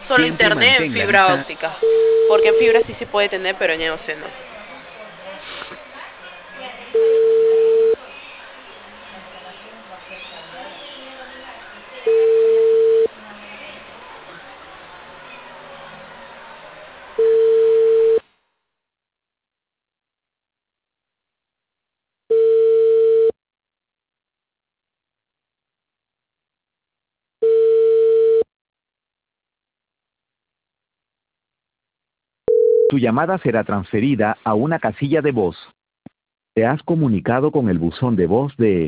Solo Siempre internet en mantén la fibra vista. óptica. Porque en fibra sí se puede tener, pero en EOC no. Tu llamada será transferida a una casilla de voz. Te has comunicado con el buzón de voz de